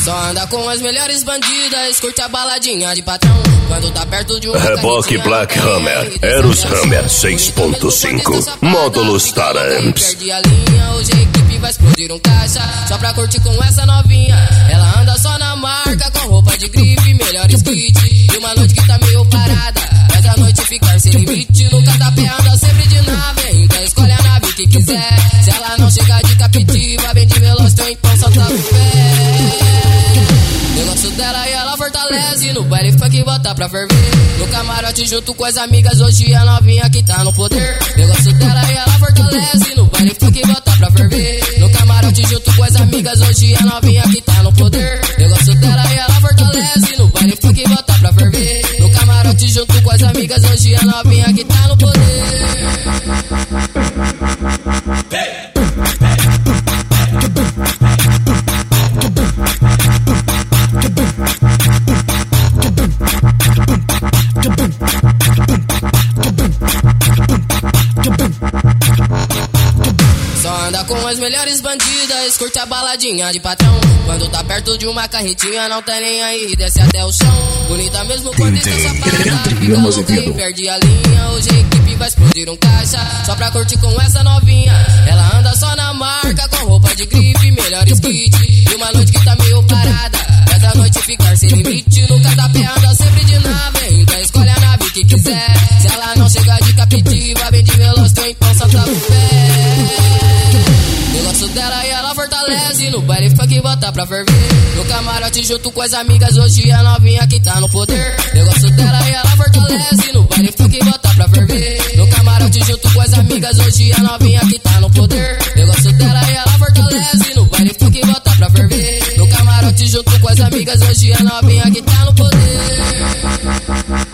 Só anda com as melhores bandidas, curte a baladinha de patrão. Quando tá perto de um reboque Black Hammer, Eros Hammer 6.5, módulos Taramps. Perde a linha, hoje a equipe vai explodir um caixa, só pra curtir com essa novinha. Ela anda só na marca, com roupa de grife, melhores kits. E uma noite que tá meio parada, mas a noite ficar sem limite. No catapé anda sempre de nave, então escolhe a nave que quiser. Se ela não chegar de captiva, vem de Veloster, então solta o pé. Negócio dela e ela fortalece, no baile funk bota pra ferver. No camarote junto com as amigas, hoje a novinha que tá no poder. Negócio dela e ela fortalece, no baile funk bota pra ferver. No camarote junto com as amigas, hoje a novinha que tá no poder. Negócio dela e ela fortalece, no baile funk bota pra ferver. No camarote junto com as amigas, hoje a novinha que tá no poder. Só anda com as melhores bandidas, curte a baladinha de patrão. Quando tá perto de uma carretinha, não tá nem aí, desce até o chão. Bonita mesmo quando está sapada, fica louca e perde a linha. Hoje a equipe vai explodir um caixa, só pra curtir com essa novinha. Ela anda só na marca, com roupa de grife, melhores kits. E uma noite que tá meio parada, mas a noite ficar sem limite. No catapé anda sempre de nave, então escolhe a nave que quiser. Se ela não chegar de captiva, vem de Veloster, então solta o pé. Negócio dela e ela fortalece, no baile funk bota pra ferver. No camarote junto com as amigas, hoje a novinha que tá no poder. Negócio dela e ela fortalece, no baile funk bota pra ferver. No camarote junto com as amigas, hoje a novinha que tá no poder. Negócio dela e ela fortalece, no baile funk bota pra ferver. No camarote junto com as amigas, hoje a novinha que tá no poder.